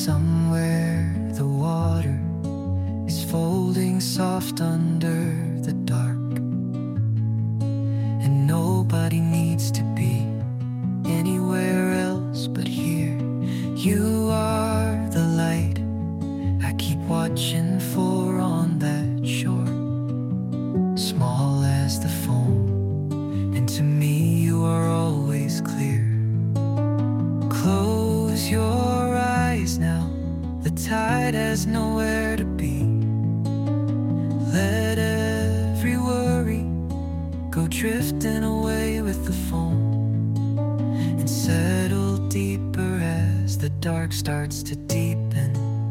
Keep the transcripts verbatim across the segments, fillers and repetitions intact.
Somewhere the water is folding soft under the dark, and nobody needs to be anywhere else but here. You are the light I keep watching for on that shore, small as the foam, and to me you are always clear. Close your eyes now, the tide has nowhere to be. Let every worry go drifting away with the foam, and settle deeper as the dark starts to deepen.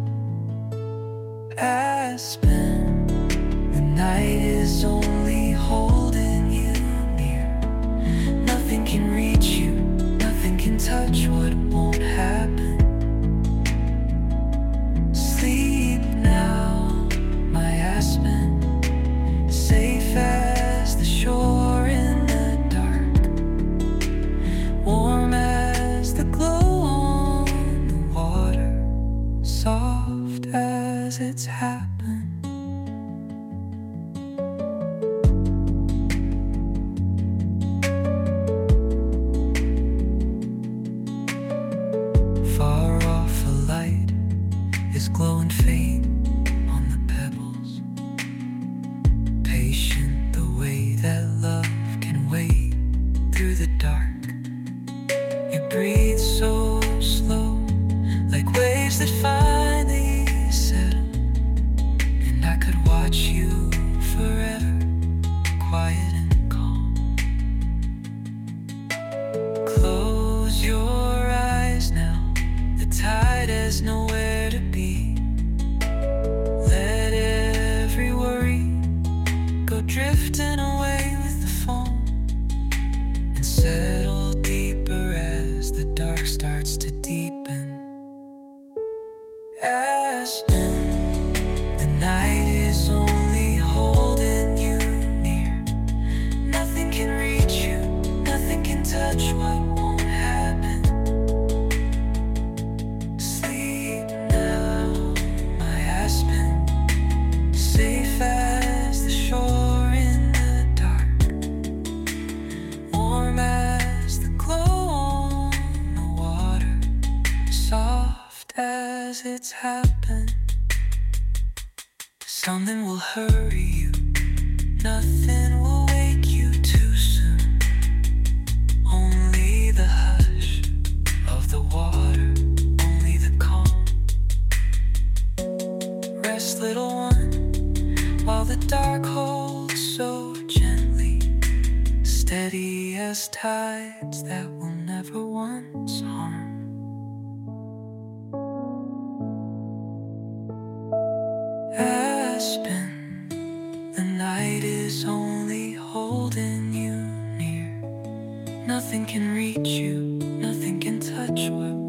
Aspen, the night is only holding you near. Nothing can reach you, nothing can touch what won't happen. Sleep now, my aspen, safe as the shore in the dark, warm as the glow on the water, soft as it's happened. Far off a light is glowing faint on the pebbles, patient the way that love can wait through the dark. You breathe so slow, like waves that finally settle, and I could watch you forever, quiet and calm. Close your eyes now, the tide has nowhere to be. Let every worry go drifting away with the foam, and settle deeper as the dark starts to deepen. Aspen, the night is only holding you near. Nothing can reach you, nothing can touch what won't happen. Sleep now, my aspen, safe as the shore in the dark, warm as the glow on the water, soft as it's happened. Something will hurry you, nothing will wake you too soon. Only the hush of the water, only the calm. Rest, little one, while the dark holds so gently, steady as tides that will never once harm. Aspen, the night is only holding you near. Nothing can reach you, nothing can touch what